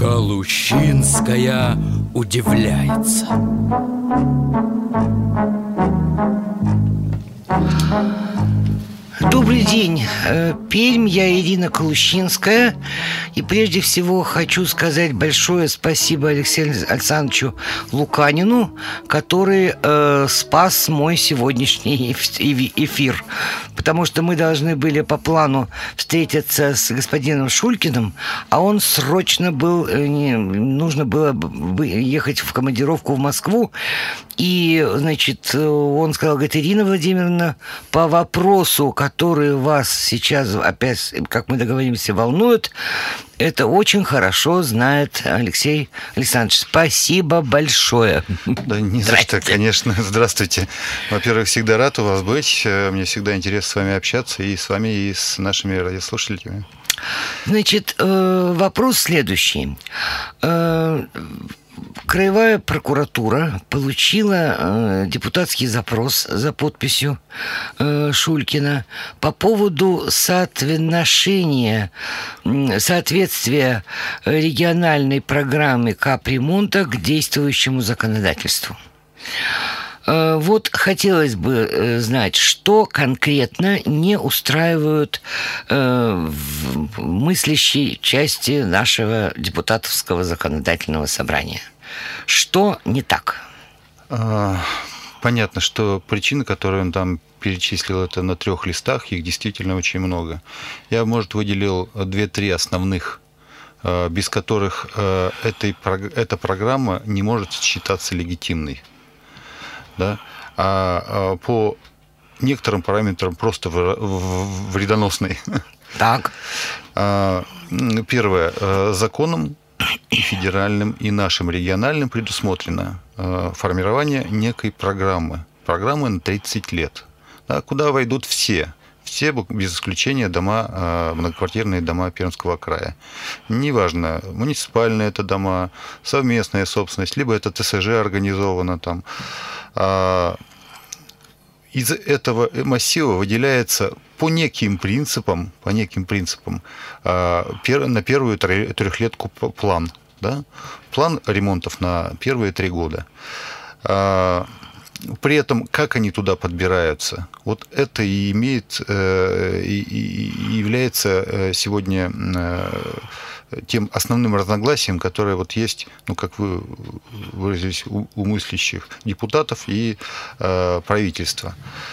Калущинская удивляется. Добрый день, Пермь, я Ирина Калущинская. И прежде всего хочу сказать большое спасибо Алексею Александровичу Луканину, который спас мой сегодняшний эфир. Потому что мы должны были по плану встретиться с господином Шулькиным, а он срочно был, нужно было ехать в командировку в Москву. И, значит, он сказал: говорит, Ирина Владимировна, по вопросу, который вас сейчас опять, как мы договоримся, волнует, это очень хорошо знает Алексей Александрович. Спасибо большое. Да не за что, конечно. Здравствуйте. Во-первых, всегда рад у вас быть. Мне всегда интересно с вами общаться, и с вами, и с нашими радиослушателями. Значит, вопрос следующий. Краевая прокуратура получила депутатский запрос за подписью Шулькина по поводу соответствия региональной программы капремонта к действующему законодательству. Вот хотелось бы знать, что конкретно не устраивает в мыслящей части нашего депутатского законодательного собрания. Что не так? Понятно, что причины, которые он там перечислил, это на 3 листах, их действительно очень много. Я, может, выделил 2-3 основных, без которых эта программа не может считаться легитимной. Да? А по некоторым параметрам просто вредоносной. Так. Первое. Законом и федеральным, и нашим региональным предусмотрено формирование некой программы. Программы на 30 лет. Да, куда войдут все без исключения дома, многоквартирные дома Пермского края. Неважно, муниципальные это дома, совместная собственность, либо это ТСЖ организовано там. Из этого массива выделяется по неким принципам на первую трехлетку план. Да? План ремонтов на первые 3 года. При этом, как они туда подбираются, вот это и является сегодня тем основным разногласием, которое вот есть, ну, как вы выразились, у мыслящих депутатов и правительства.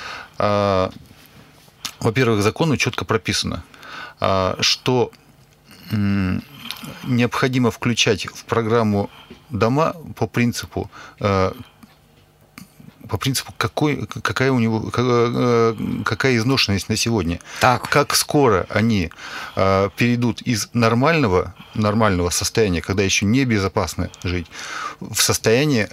Во-первых, закону четко прописано, что необходимо включать в программу дома по принципу, какая изношенность на сегодня. Так. Как скоро они перейдут из нормального состояния, когда еще небезопасно жить, в состояние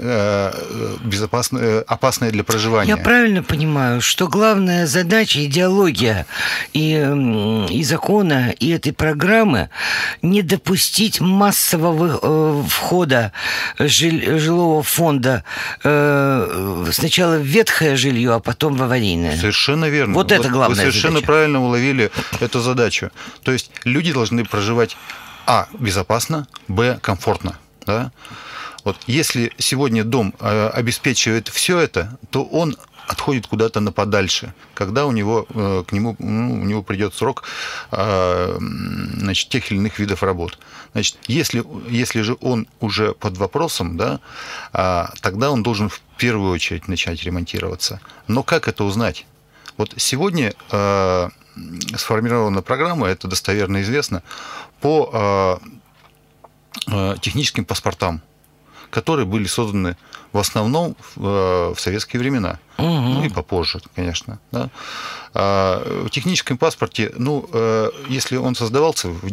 опасное для проживания. Я правильно понимаю, что главная задача, идеология и закона, и этой программы не допустить массового входа жилого фонда сначала в ветхое жилье, а потом в аварийное. Совершенно верно. Вот это главная задача. Вы совершенно правильно уловили эту задачу. То есть люди должны проживать безопасно, комфортно. Да? Вот если сегодня дом обеспечивает все это, то он отходит куда-то на подальше, когда у него придет срок тех или иных видов работ. Значит, если же он уже под вопросом, да, тогда он должен в первую очередь начать ремонтироваться. Но как это узнать? Вот сегодня сформирована программа, это достоверно известно, по техническим паспортам, которые были созданы в основном в советские времена. Ну и попозже, конечно. Да. В техническом паспорте, если он создавался в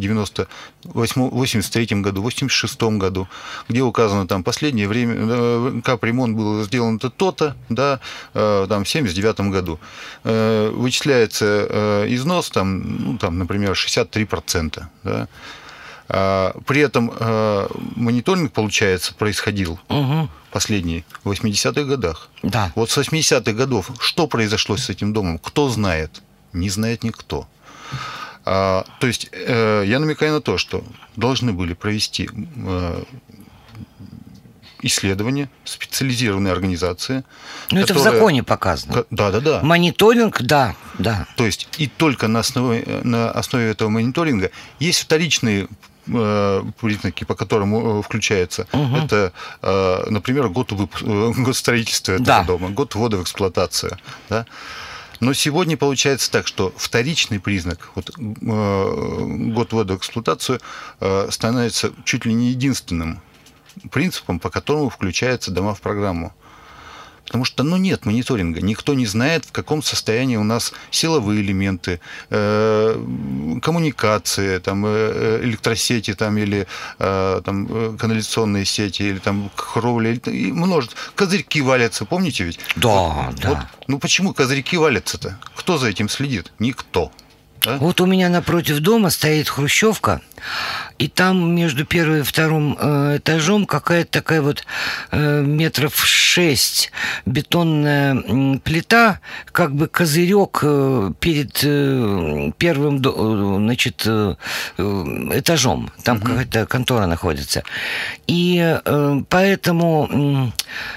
83 году, 86 году, где указано там последнее время, капремонт был сделан то-то, да, там в 79 году, вычисляется износ, например, 63%. Да. При этом мониторинг, получается, происходил последний в 80-х годах. Да. Вот с 80-х годов что произошло с этим домом? Кто знает? Не знает никто. То есть я намекаю на то, что должны были провести исследования, специализированные организации. Ну, это в законе показано. Да. Мониторинг, да. То есть и только на основе этого мониторинга есть вторичные признаки, по которым включается. Это, например, год строительства этого дома, год ввода в эксплуатацию. Да? Но сегодня получается так, что вторичный признак, год ввода в эксплуатацию, становится чуть ли не единственным принципом, по которому включаются дома в программу. Потому что, нет мониторинга. Никто не знает, в каком состоянии у нас силовые элементы, коммуникации, электросети или канализационные сети, или кровли, и множество. Козырьки валятся, помните ведь? Да. Почему козырьки валятся-то? Кто за этим следит? Никто. Да? Вот у меня напротив дома стоит хрущевка, и там между первым и вторым этажом какая-то такая метров 6 бетонная плита, как бы козырек перед первым, этажом. Там какая-то контора находится. И поэтому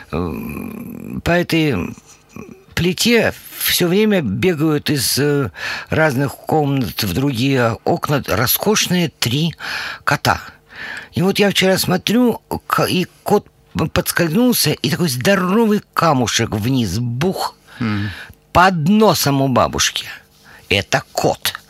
по этой плите все время бегают из разных комнат в другие окна роскошные 3 кота. И вот я вчера смотрю, и кот подскользнулся, и такой здоровый камушек вниз, бух, под носом у бабушки. Это кот.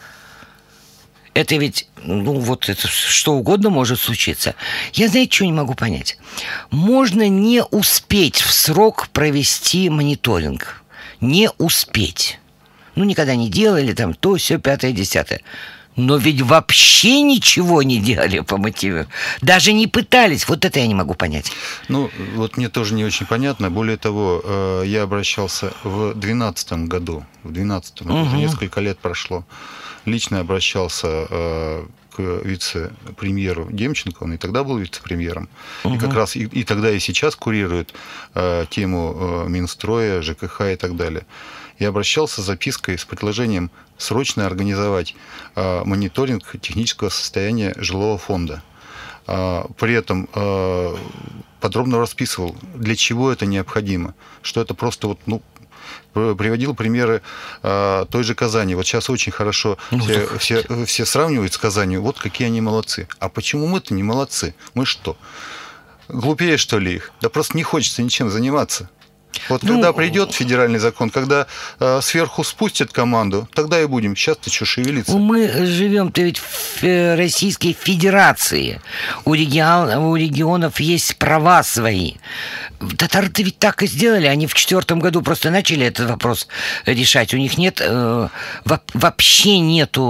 Это ведь, это что угодно может случиться. Я, знаете, что не могу понять? Можно не успеть в срок провести мониторинг. Не успеть. Никогда не делали то, сё, 5-е, 10-е. Но ведь вообще ничего не делали по мотиву. Даже не пытались. Вот это я не могу понять. Мне тоже не очень понятно. Более того, я обращался в 2012 году. Это уже несколько лет прошло. Лично обращался к вице-премьеру Демченко, он и тогда был вице-премьером, и как раз и тогда, и сейчас курирует тему Минстроя, ЖКХ и так далее. Я обращался с запиской с предложением срочно организовать мониторинг технического состояния жилого фонда. При этом подробно расписывал, для чего это необходимо, что это просто приводил примеры той же Казани. Вот сейчас очень хорошо все сравнивают с Казанью. Вот какие они молодцы. А почему мы-то не молодцы? Мы что? Глупее, что ли, их? Да просто не хочется ничем заниматься. Когда придет федеральный закон, когда сверху спустят команду, тогда и будем. Сейчас-то что шевелиться? Мы живем-то ведь в Российской Федерации. У регионов есть права свои. Татары-то ведь так и сделали. Они в 2004 году просто начали этот вопрос решать. У них нет, вообще нету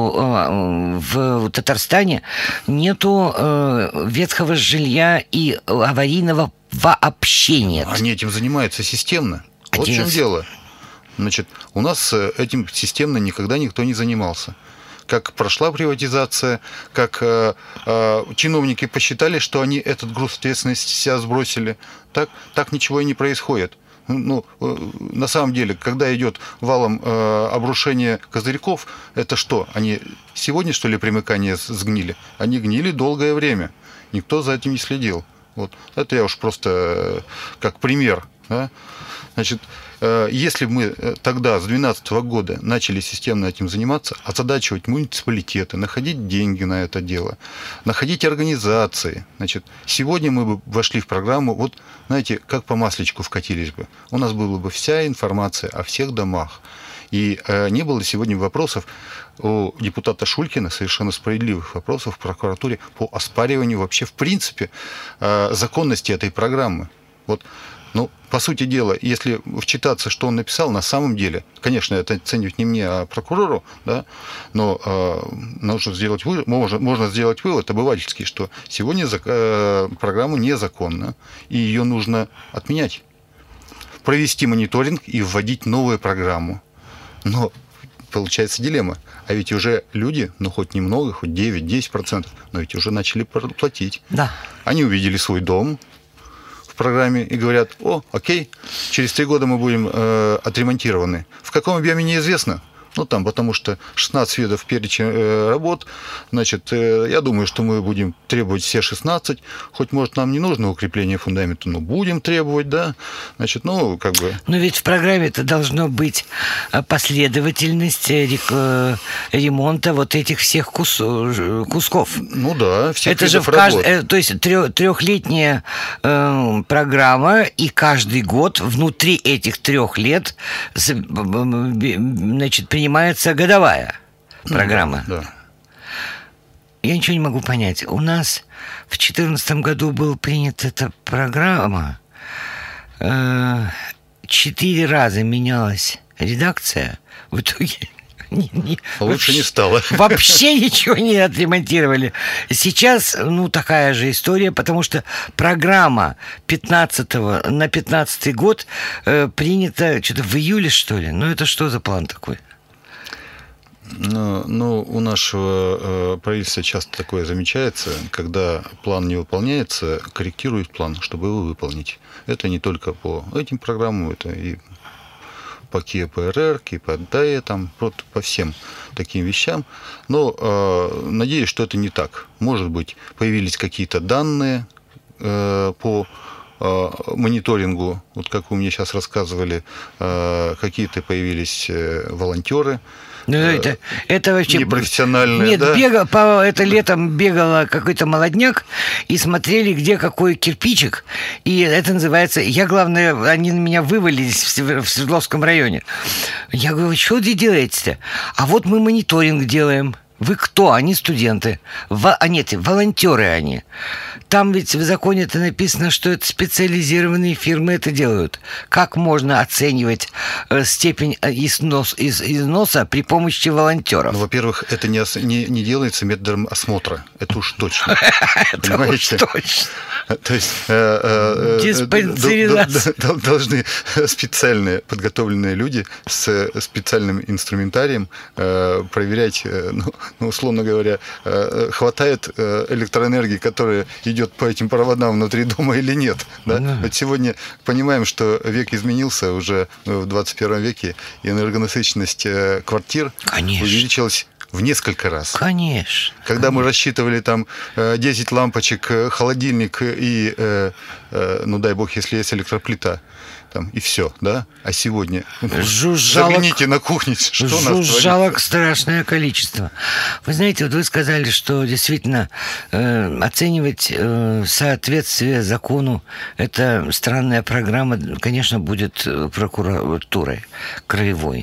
в Татарстане нету ветхого жилья и аварийного вообще нет. Они этим занимаются системно. Вот в чем дело. У нас этим системно никогда никто не занимался. Как прошла приватизация, как чиновники посчитали, что они этот груз ответственности с себя сбросили, так ничего и не происходит. На самом деле, когда идет валом обрушение козырьков, это что? Они сегодня, что ли, примыкание сгнили? Они гнили долгое время. Никто за этим не следил. Это я уж просто как пример. Да? Если бы мы тогда, с 2012 года, начали системно этим заниматься, озадачивать муниципалитеты, находить деньги на это дело, находить организации, сегодня мы бы вошли в программу, как по масличку вкатились бы. У нас была бы вся информация о всех домах. И не было сегодня вопросов у депутата Шулькина, совершенно справедливых вопросов в прокуратуре по оспариванию вообще в принципе законности этой программы. По сути дела, если вчитаться, что он написал, на самом деле, конечно, это оценивать не мне, а прокурору, да, но можно сделать вывод обывательский, что сегодня программа незаконна, и ее нужно отменять, провести мониторинг и вводить новую программу. Но получается дилемма. А ведь уже люди, хоть немного, хоть 9-10%, но ведь уже начали платить. Да. Они увидели свой дом в программе и говорят: окей, через 3 года мы будем отремонтированы. В каком объеме неизвестно. Ну, там, потому что 16 видов перечня работ, значит, я думаю, что мы будем требовать все 16, хоть, может, нам не нужно укрепление фундамента, но будем требовать, да, значит, ну, как бы... Но ведь в программе это должно быть последовательность ремонта вот этих всех кусков. Ну да, всех это же видов работ. То есть трехлетняя программа, и каждый год внутри этих 3 лет, значит, принимается годовая программа. Да. Я ничего не могу понять. У нас в 2014 году была принята эта программа. 4 раза менялась редакция. В итоге лучше не стало. Вообще ничего не отремонтировали. Сейчас, такая же история, потому что программа 15 на 15 год принята что-то в июле, что ли. Это что за план такой? Ну, у нашего правительства часто такое замечается, когда план не выполняется, корректируют план, чтобы его выполнить. Это не только по этим программам, это и по КИА-ПРР, КИА-ПД, там, по всем таким вещам. Но надеюсь, что это не так. Может быть, появились какие-то данные по мониторингу, вот как вы мне сейчас рассказывали, какие-то появились волонтеры. Это вообще непрофессиональные. Нет, да? Это летом бегало какой-то молодняк и смотрели, где какой кирпичик. И это называется... Главное, они на меня вывалились в Свердловском районе. Я говорю, что вы делаете-то? А вот мы мониторинг делаем. Вы кто? Они студенты. Нет, волонтеры они. Там ведь в законе это написано, что это специализированные фирмы это делают. Как можно оценивать степень износа при помощи волонтеров? Ну, во-первых, это не делается методом осмотра. Это уж точно. Это уж точно. То есть должны специальные подготовленные люди с специальным инструментарием проверять, условно говоря, хватает электроэнергии, которая идет по этим проводам внутри дома или нет. Да? Вот сегодня понимаем, что век изменился уже в 21 веке, и энергонасыщенность квартир увеличилась в несколько раз. Конечно. Когда мы рассчитывали там 10 лампочек, холодильник и, дай бог, если есть электроплита, там, и все, да? А сегодня загляните на кухню, что у нас творится. Жужжалок страшное количество. Вы знаете, вот вы сказали, что действительно оценивать соответствие закону, это странная программа, конечно, будет прокуратурой краевой.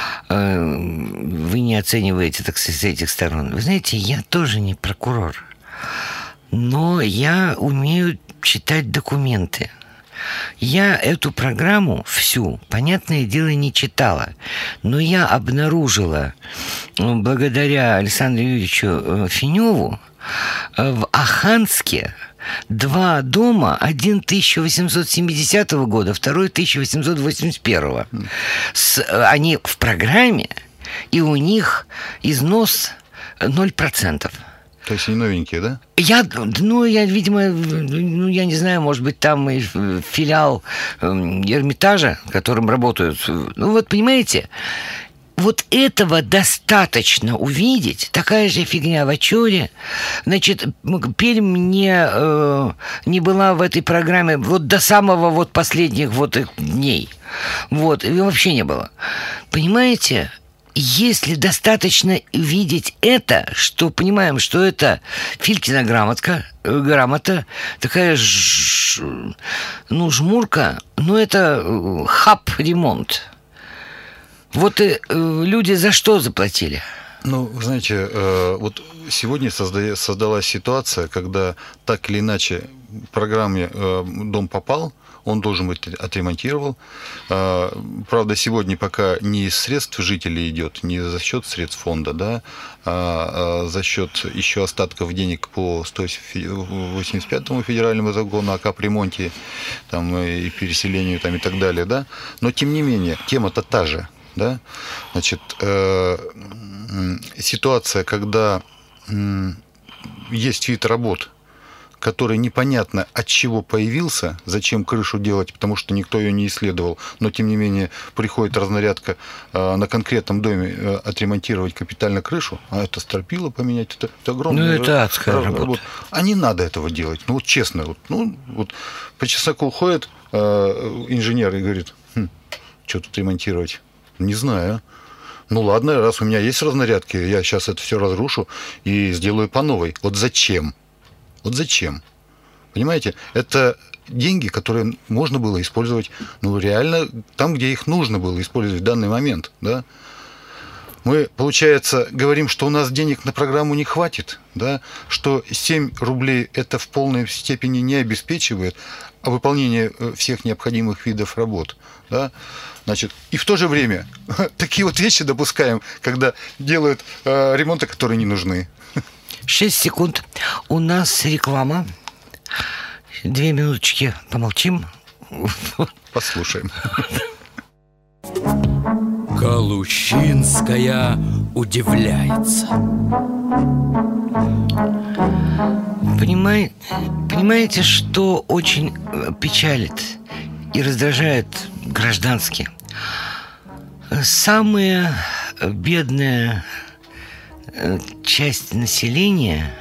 Вы не оцениваете, так сказать, с этих сторон. Вы знаете, я тоже не прокурор, но я умею читать документы. Я эту программу всю, понятное дело, не читала, но я обнаружила, благодаря Александру Юрьевичу Феневу, в Оханске 2 дома, один 1870 года, второй 1881. Они в программе, и у них износ 0%. То есть они новенькие, да? Я, видимо, я не знаю, может быть, там и филиал Эрмитажа, которым работают. Вот, понимаете, вот этого достаточно увидеть. Такая же фигня в Очоре. Значит, Пермь не была в этой программе вот до самого вот последних вот дней. Вот, и вообще не было. Понимаете? Если достаточно видеть это, что понимаем, что это Филькина грамота, такая жмурка, это хаб-ремонт. Вот люди за что заплатили? Вы знаете, вот сегодня создалась ситуация, когда так или иначе в программе «Дом попал», он должен быть отремонтирован. Правда, сегодня пока не из средств жителей идет, не за счет средств фонда, да, а за счет еще остатков денег по 185-му федеральному закону о капремонте там, и переселению там, и так далее. Да? Но, тем не менее, тема-то та же. Да? Значит, ситуация, когда есть вид работ, который непонятно от чего появился, зачем крышу делать, потому что никто ее не исследовал, но тем не менее приходит разнарядка на конкретном доме отремонтировать капитально крышу, а это стропила поменять, это огромная это адская работа. А не надо этого делать. Ну вот честно, вот по чесноку ходит инженер и говорит, что тут ремонтировать? Не знаю. Ну ладно, раз у меня есть разнарядки, я сейчас это все разрушу и сделаю по новой. Вот зачем? Вот зачем? Понимаете, это деньги, которые можно было использовать, реально там, где их нужно было использовать в данный момент, да? Мы, получается, говорим, что у нас денег на программу не хватит, да? Что 7 рублей это в полной степени не обеспечивает выполнение всех необходимых видов работ, да? Значит, и в то же время такие вот вещи допускаем, когда делают ремонты, которые не нужны. 6 секунд. У нас реклама. 2 минуточки помолчим. Послушаем. Калущинская удивляется. Понимаете, что очень печалит и раздражает граждански? Самая бедная часть населения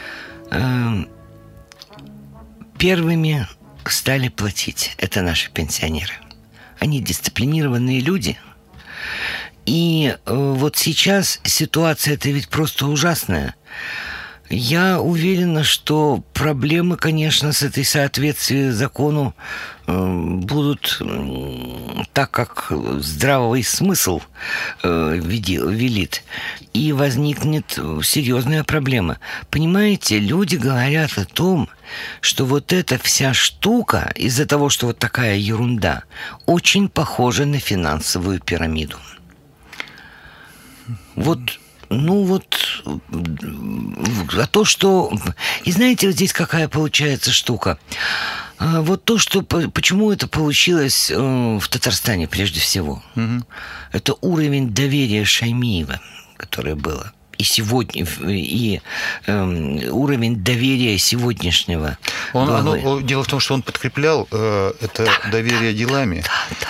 первыми стали платить. Это наши пенсионеры. Они дисциплинированные люди. И вот сейчас ситуация-то ведь просто ужасная. Я уверена, что проблемы, конечно, с этой соответствием закону будут так, как здравый смысл велит. И возникнет серьезная проблема. Понимаете, люди говорят о том, что вот эта вся штука, из-за того, что вот такая ерунда, очень похожа на финансовую пирамиду. А то, что... И знаете, вот здесь какая получается штука? Вот то, что... Почему это получилось в Татарстане прежде всего? Это уровень доверия Шаймиева, которое было. И сегодня, уровень доверия сегодняшнего главы. Дело в том, что он подкреплял это доверие делами.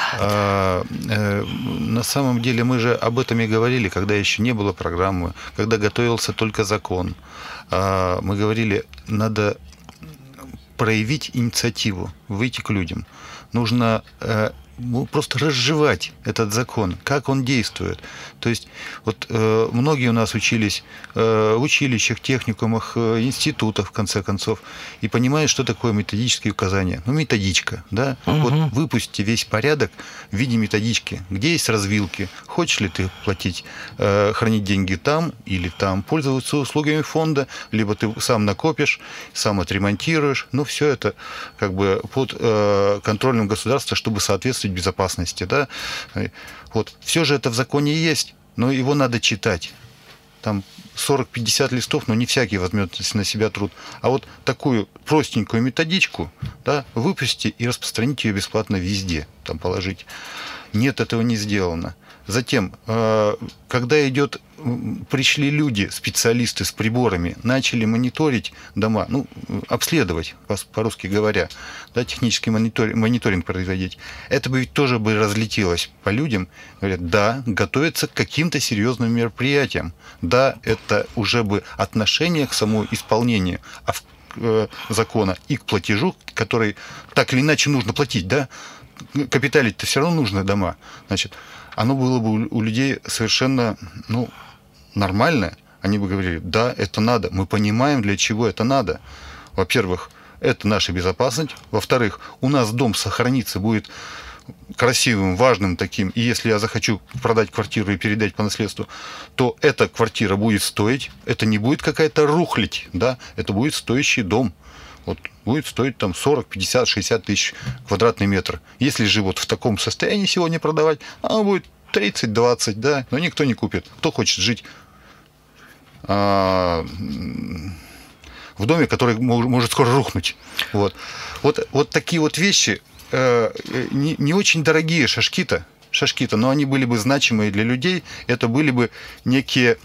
На самом деле мы же об этом и говорили, когда еще не было программы, когда готовился только закон. Мы говорили, надо проявить инициативу, выйти к людям. Нужно просто разжевать этот закон, как он действует. То есть вот многие у нас учились в училищах, техникумах, институтах, в конце концов, и понимают, что такое методические указания. Методичка, да? Вот выпусти весь порядок в виде методички, где есть развилки. Хочешь ли ты платить, хранить деньги там или там, пользоваться услугами фонда, либо ты сам накопишь, сам отремонтируешь. Все это как бы под контролем государства, чтобы соответствовать безопасности, да. Вот. Все же это в законе есть, но его надо читать. Там 40-50 листов, но не всякий возьмет на себя труд. А вот такую простенькую методичку, да, выпусти и распространите ее бесплатно везде, там положить. Нет, этого не сделано. Затем, когда пришли люди, специалисты с приборами, начали мониторить дома, обследовать, по-русски говоря, да, технический мониторинг производить, это бы ведь тоже разлетелось по людям. Говорят, да, готовится к каким-то серьезным мероприятиям. Да, это уже бы отношение к самому исполнению закона и к платежу, который так или иначе нужно платить, да, капиталить-то все равно нужно дома. Значит, оно было бы у людей совершенно, нормальное. Они бы говорили, да, это надо. Мы понимаем, для чего это надо. Во-первых, это наша безопасность. Во-вторых, у нас дом сохранится, будет красивым, важным таким. И если я захочу продать квартиру и передать по наследству, то эта квартира будет стоить. Это не будет какая-то рухлядь, да, это будет стоящий дом. Вот будет стоить там 40, 50, 60 тысяч квадратный метр. Если же вот в таком состоянии сегодня продавать, оно будет 30-20, да, но никто не купит. Кто хочет жить в доме, который может скоро рухнуть. Вот такие вот вещи, не очень дорогие шашки-то, шашки-то, но они были бы значимые для людей, это были бы некие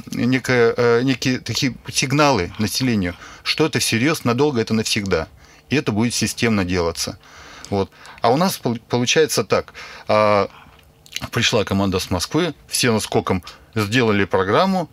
такие сигналы населению, что это всерьез, надолго, это навсегда. И это будет системно делаться. Вот. А у нас получается так. Пришла команда с Москвы, все наскоком сделали программу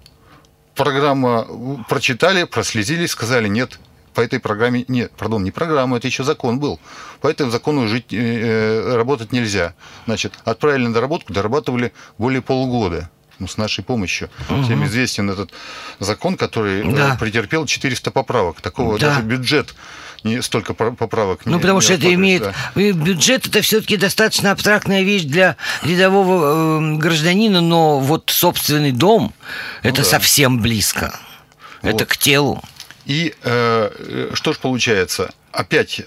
прочитали, прослезились, сказали, нет, по этой программе, нет, пардон, не программа, это еще закон был. По этому закону работать нельзя. Значит, отправили на доработку, дорабатывали более полугода. С нашей помощью. Всем известен этот закон, который претерпел 400 поправок. Такого даже бюджет не столько поправок не. Потому что это имеет... Бюджет это все-таки достаточно абстрактная вещь для рядового гражданина, но вот собственный дом это совсем близко. Вот. Это к телу. И что ж получается? Опять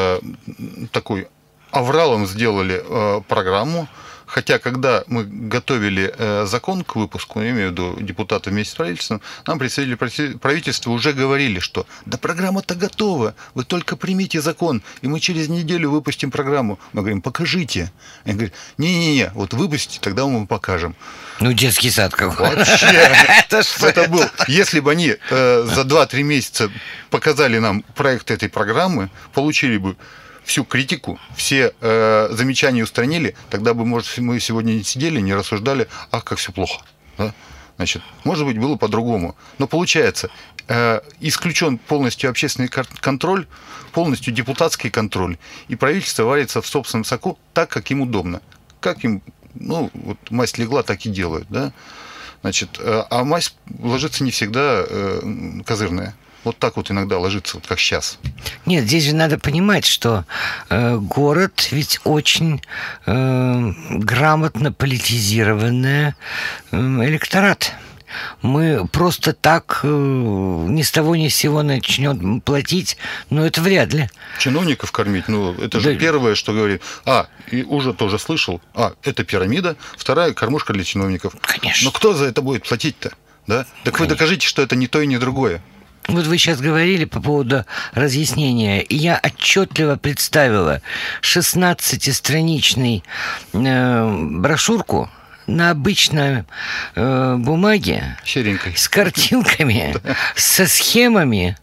такой авралом сделали программу. Хотя, когда мы готовили закон к выпуску, я имею в виду депутаты вместе с правительством, нам представители правительства уже говорили, что да программа-то готова, вы только примите закон, и мы через неделю выпустим программу. Мы говорим, покажите. Они говорят, не-не-не, вот выпустите, тогда мы вам покажем. Ну, детский сад какой. Вообще. Это был. Если бы они за 2-3 месяца показали нам проект этой программы, получили бы всю критику, все замечания устранили, тогда бы, может, мы сегодня не сидели, не рассуждали, ах, как все плохо. Да? Значит, может быть, было по-другому. Но получается, исключен полностью общественный контроль, полностью депутатский контроль, и правительство варится в собственном соку так, как им удобно. Как им, ну, вот мазь легла, так и делают. Да? Значит, а мазь ложится не всегда козырная. Вот так вот иногда ложится, вот как сейчас. Нет, здесь же надо понимать, что город ведь очень грамотно политизированный электорат. Мы просто так ни с того ни с сего начнем платить, но это вряд ли. Чиновников кормить, ну это же первое, что говорит. И уже тоже слышал, это пирамида, вторая кормушка для чиновников. Конечно. Но кто за это будет платить-то? Да? Так вы докажите, что это не то и не другое. Вот вы сейчас говорили по поводу разъяснения, и я отчетливо представила 16-страничный брошюрку на обычной бумаге серенькой, с картинками, со схемами,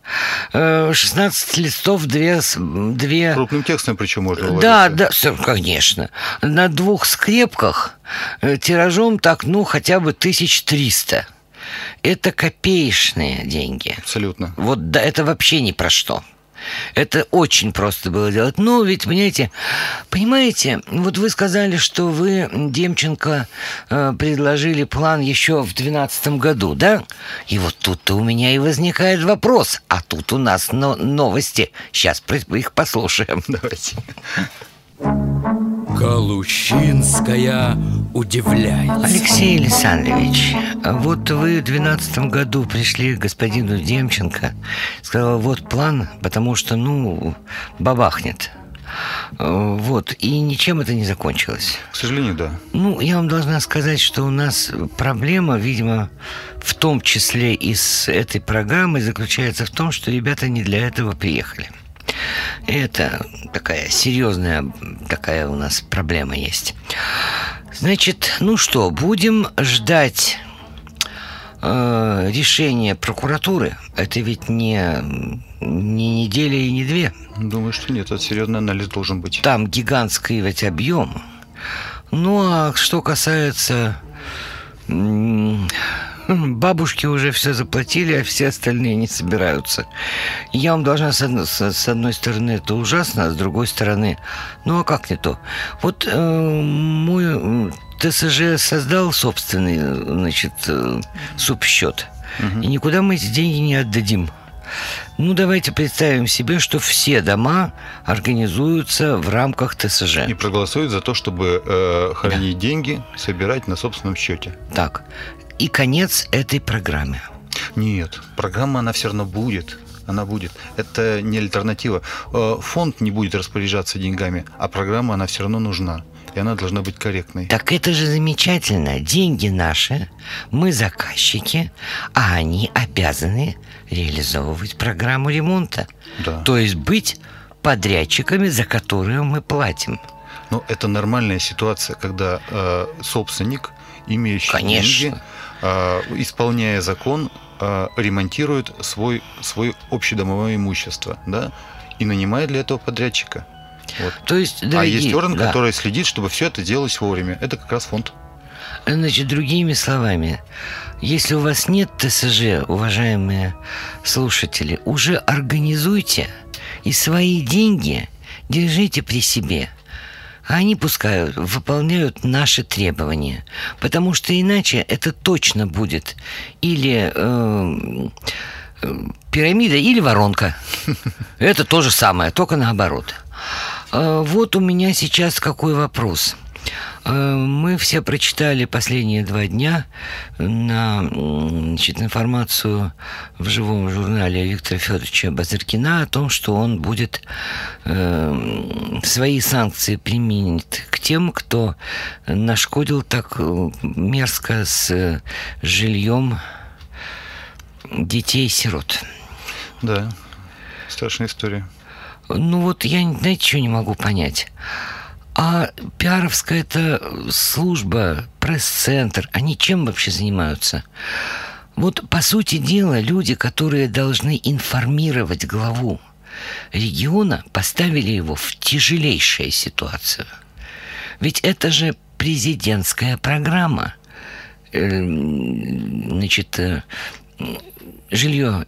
16 листов, две... Крупным текстом причем можно уложить. Да, конечно. На 2 скрепках тиражом так, хотя бы 1300. Это копеечные деньги. Абсолютно. Вот да, это вообще ни про что. Это очень просто было делать. Но ведь, понимаете, вот вы сказали, что вы, Демченко, предложили план еще в 2012 году, да? И вот тут-то у меня и возникает вопрос. А тут у нас новости. Сейчас их послушаем. Давайте. Галущинская удивляется. Алексей Александрович, вот вы в 2012 году пришли к господину Демченко, сказал, вот план, потому что, бабахнет. Вот, и ничем это не закончилось. К сожалению, да. Я вам должна сказать, что у нас проблема, видимо, в том числе и с этой программой заключается в том, что ребята не для этого приехали. Это такая серьезная у нас проблема есть. Значит, будем ждать решения прокуратуры. Это ведь не неделя и не 2. Думаю, что нет, это серьезный анализ должен быть. Там гигантский ведь объем. А что касается... Бабушки уже все заплатили, а все остальные не собираются. Я вам должна, с одной стороны, это ужасно, а с другой стороны, а как не то? Вот мой ТСЖ создал собственный, субсчет. И никуда мы эти деньги не отдадим. Давайте представим себе, что все дома организуются в рамках ТСЖ. И проголосуют за то, чтобы хранить деньги, собирать на собственном счете. Так. И конец этой программе. Нет, программа, она все равно будет. Она будет. Это не альтернатива. Фонд не будет распоряжаться деньгами, а программа, она все равно нужна. И она должна быть корректной. Так это же замечательно. Деньги наши, мы заказчики, а они обязаны реализовывать программу ремонта. Да. То есть быть подрядчиками, за которые мы платим. Но это нормальная ситуация, когда собственник, имеющий деньги, исполняя закон, ремонтирует свое общедомовое имущество, да, и нанимает для этого подрядчика. Вот. То есть, дорогие, есть орган, который следит, чтобы все это делалось вовремя. Это как раз фонд. Значит, другими словами, если у вас нет ТСЖ, уважаемые слушатели, уже организуйте и свои деньги держите при себе. А они пускай выполняют наши требования. Потому что иначе это точно будет или пирамида, или воронка. Это то же самое, только наоборот. Вот у меня сейчас какой вопрос. Мы все прочитали последние 2 дня информацию в живом журнале Виктора Федоровича Базыркина о том, что он будет свои санкции применит к тем, кто нашкодил так мерзко с жильем детей-сирот. Да, страшная история. Ну вот я, знаете, чего не могу понять. А пиаровская эта служба, пресс-центр, они чем вообще занимаются? Вот, по сути дела, люди, которые должны информировать главу региона, поставили его в тяжелейшую ситуацию. Ведь это же президентская программа. Значит, жилье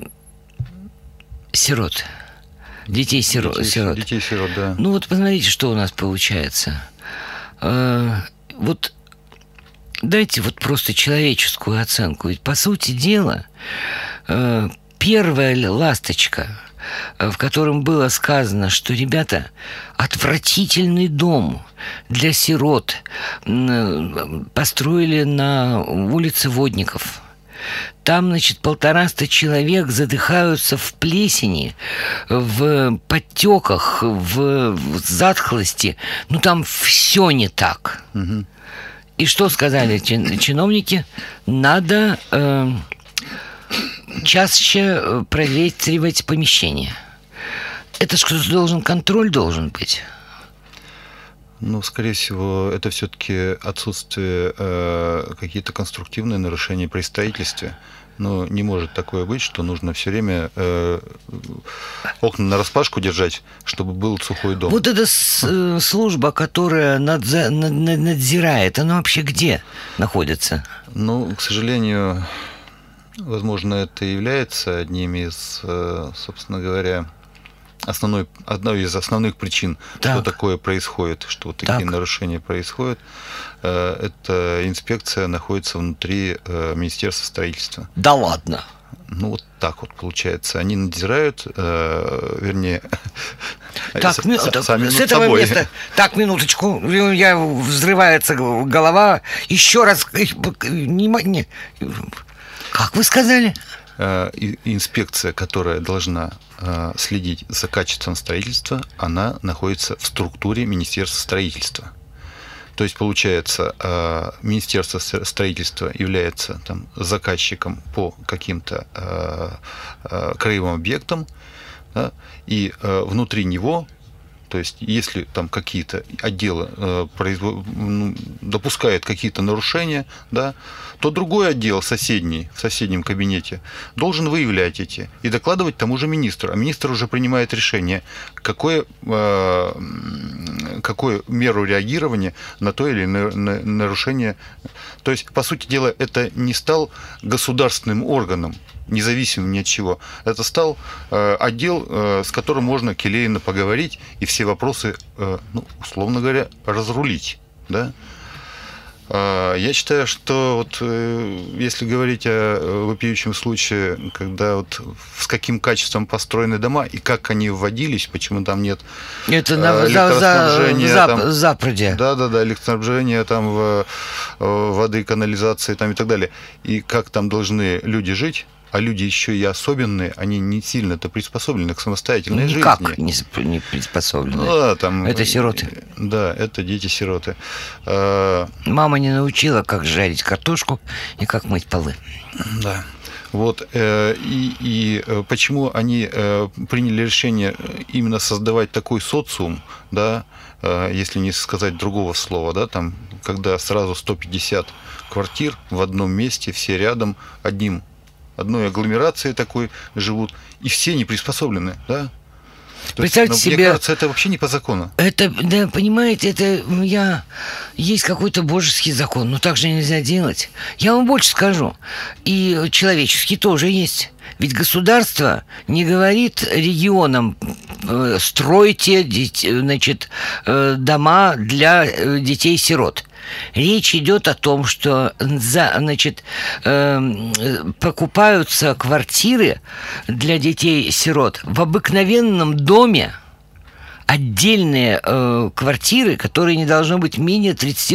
сирот. Детей-сирот. Детей-сирот, да. Ну вот посмотрите, что у нас получается. Вот дайте вот просто человеческую оценку. Ведь по сути дела первая ласточка, в котором было сказано, что, ребята, отвратительный дом для сирот построили на улице Водников. Там, значит, 150 человек задыхаются в плесени, в подтеках, в затхлости. Ну, там все не так. Угу. И что сказали чиновники? Надо чаще проветривать помещение. Это же кто-то должен, контроль должен быть. Ну, скорее всего, это все-таки отсутствие какие-то конструктивные нарушения при строительстве. Но не может такое быть, что нужно все время окна нараспашку держать, чтобы был сухой дом. Вот эта служба, которая надзирает, она вообще где находится? Ну, к сожалению, возможно, это и является одним из, собственно говоря, одной из основных причин, что такое происходит, что вот такие нарушения происходят. Эта инспекция находится внутри Министерства строительства. Да ладно? Ну, вот так вот получается. Они надзирают, вернее, сами с этого собой. места. Так, минуточку. Взрывается голова. Еще раз. Как вы сказали? Инспекция, которая должна следить за качеством строительства, она находится в структуре Министерства строительства. То есть, получается, Министерство строительства является там заказчиком по каким-то краевым объектам, да, и внутри него, то есть, если там какие-то отделы допускают какие-то нарушения, да, то другой отдел, соседний, в соседнем кабинете, должен выявлять эти и докладывать тому же министру. А министр уже принимает решение, какую меру реагирования на то или иное нарушение. То есть, по сути дела, это не стал государственным органом, независимым ни от чего. Это стал отдел, с которым можно келейно поговорить и все вопросы, условно говоря, разрулить. Да? Я считаю, что вот если говорить о вопиющем случае, когда вот с каким качеством построены дома и как они вводились, почему там нет электроснабжения, западе. Да, электроснабжения, там воды, канализации там, и так далее. И как там должны люди жить. А люди еще и особенные, они не сильно-то приспособлены к самостоятельной жизни. Как не приспособлены? Это сироты. Да, это дети-сироты. Мама не научила, как жарить картошку и как мыть полы. Да. Вот, почему они приняли решение именно создавать такой социум, да, если не сказать другого слова, да, там, когда сразу 150 квартир в одном месте, все рядом, одной агломерацией такой живут, и все не приспособлены, да. Представьте себе... Мне кажется, это вообще не по закону. Это, да, понимаете, есть какой-то божеский закон, но так же нельзя делать. Я вам больше скажу, и человеческий тоже есть. Ведь государство не говорит регионам: стройте, значит, дома для детей-сирот. Речь идет о том, что покупаются квартиры для детей-сирот в обыкновенном доме, отдельные квартиры, которые не должны быть менее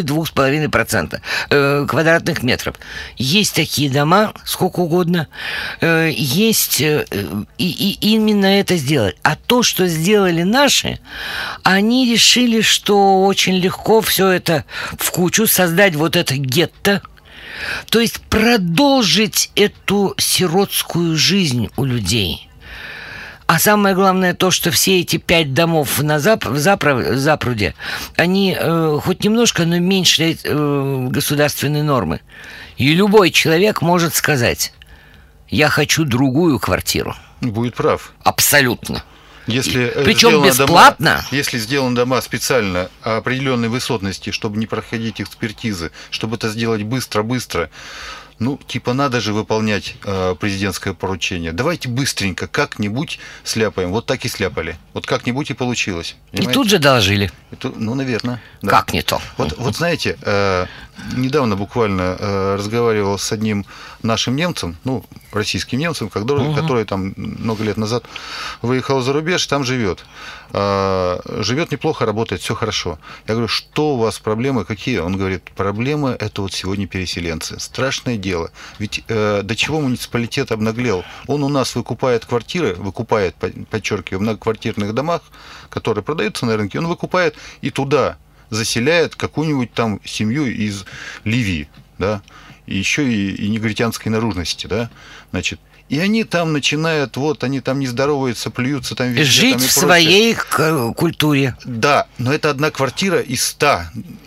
32,5% квадратных метров. Есть такие дома, сколько угодно. Есть и именно это сделать. А то, что сделали наши, они решили, что очень легко все это в кучу создать, вот это гетто. То есть продолжить эту сиротскую жизнь у людей. А самое главное то, что все эти 5 домов в запруде, они хоть немножко, но меньше государственной нормы. И любой человек может сказать: я хочу другую квартиру. Будет прав. Абсолютно. Причем бесплатно. Если сделаны дома специально определенной высотности, чтобы не проходить экспертизы, чтобы это сделать быстро-быстро, надо же выполнять президентское поручение. Давайте быстренько как-нибудь сляпаем. Вот так и сляпали. Вот как-нибудь и получилось. Понимаете? И тут же доложили. Наверное. Да. Как не то? Вот знаете, недавно буквально разговаривал с одним нашим немцем, российским немцем, который там много лет назад выехал за рубеж, там живет. Живет неплохо, работает, все хорошо. Я говорю: что у вас проблемы, какие? Он говорит: проблемы — это вот сегодня переселенцы. Страшное дело. Ведь до чего муниципалитет обнаглел? Он у нас выкупает квартиры, подчеркиваю, в многоквартирных домах, которые продаются на рынке, он выкупает и туда заселяет какую-нибудь там семью из Ливии, да, и еще и негритянской наружности, да, значит. И они там начинают, они там не здороваются, плюются там везде. Жить там и в своей культуре. Да, но это одна квартира из 100,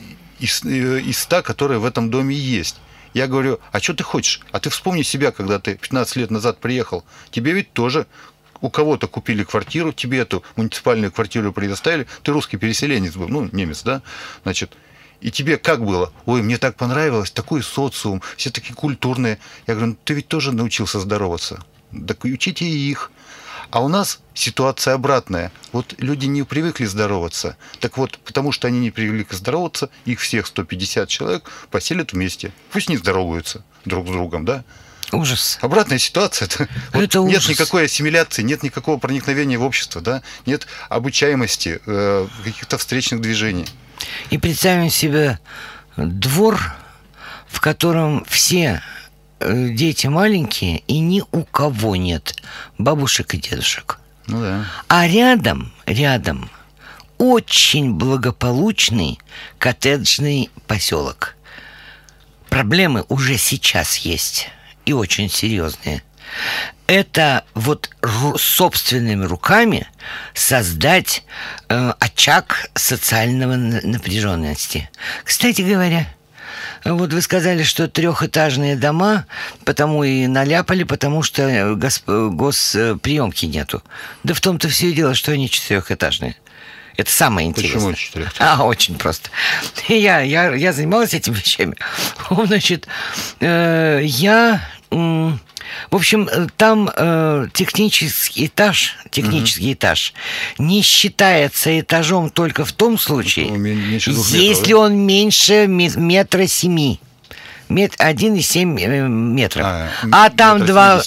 которые в этом доме есть. Я говорю: а что ты хочешь? А ты вспомни себя, когда ты 15 лет назад приехал. Тебе ведь тоже у кого-то купили квартиру, тебе эту муниципальную квартиру предоставили. Ты русский переселенец был, немец, да? Значит, и тебе как было? Ой, мне так понравилось, такой социум, все такие культурные. Я говорю: ты ведь тоже научился здороваться. Так учите и их. А у нас ситуация обратная. Вот люди не привыкли здороваться. Так вот, потому что они не привыкли здороваться, их всех 150 человек поселят вместе. Пусть не здороваются друг с другом, да? Ужас. Обратная ситуация. Это нет ужас. Никакой ассимиляции, нет никакого проникновения в общество, да? Нет обучаемости, каких-то встречных движений. И представим себе двор, в котором все дети маленькие, и ни у кого нет бабушек и дедушек. Да. А рядом очень благополучный коттеджный поселок. Проблемы уже сейчас есть, и очень серьезные. Это собственными руками создать очаг социального напряженности. Кстати говоря, вы сказали, что 3-этажные дома, потому и наляпали, потому что госприемки нету. Да в том-то все и дело, что они 4-этажные. Это самое интересное. Почему 4-этажные? Очень просто. Я занималась этими вещами. Значит, в общем, там технический этаж не считается этажом только в том случае, если он меньше 1,7 метра. 1,7 метров. А там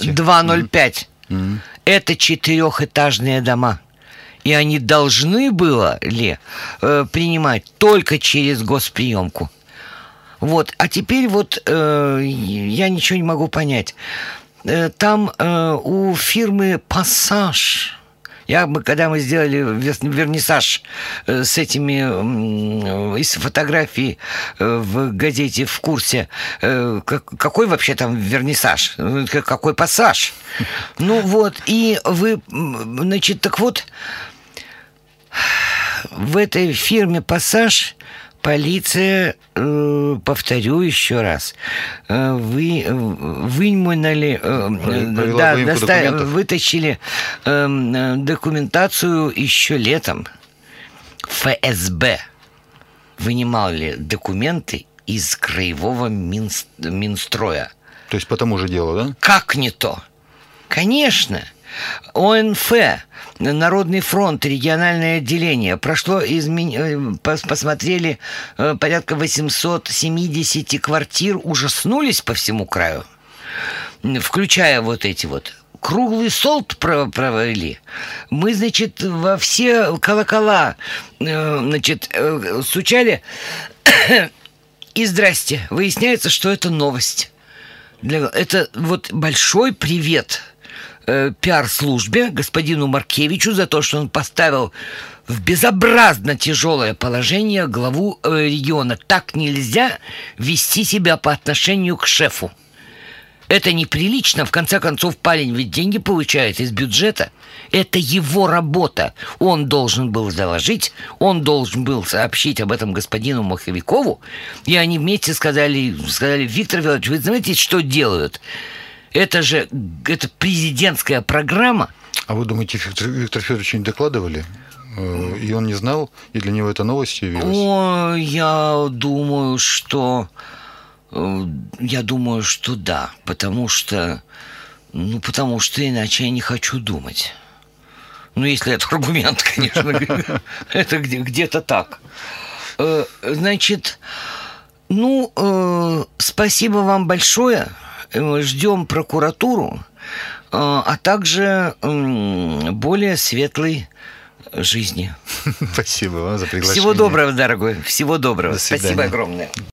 2,05. Это 4-этажные дома. И они должны были принимать только через госприемку. А теперь я ничего не могу понять. Там у фирмы «Пассаж» Когда мы сделали вернисаж с этими из фотографий в газете «В курсе», какой вообще там вернисаж? Какой пассаж? Ну вот, и вы, значит, так вот, в этой фирме «Пассаж» полиция, повторю еще раз, вытащили документацию еще летом. ФСБ вынимали документы из краевого Минстроя. То есть по тому же делу, да? Как не то? Конечно. ОНФ, Народный фронт, региональное отделение посмотрели порядка 870 квартир, ужаснулись по всему краю, включая вот эти вот. Круглый стол провели. Мы, значит, во все колокола, значит, стучали. И здрасте. Выясняется, что это новость. Это вот большой привет пиар-службе господину Маркевичу за то, что он поставил в безобразно тяжелое положение главу региона. Так нельзя вести себя по отношению к шефу. Это неприлично. В конце концов, парень ведь деньги получает из бюджета. Это его работа. Он должен был заложить, он должен был сообщить об этом господину Маховикову. И они вместе сказали: Виктор Федорович, вы знаете, что делают? Это президентская программа. А вы думаете, Виктор Федорович не докладывали? И он не знал? И для него это новостью явилось? Я думаю, что да. Потому что иначе я не хочу думать. Ну, если это аргумент, конечно. Это где-то так. Значит, спасибо вам большое. Ждем прокуратуру, а также более светлой жизни. Спасибо вам за приглашение. Всего доброго, дорогой. Всего доброго. До свидания. Спасибо огромное.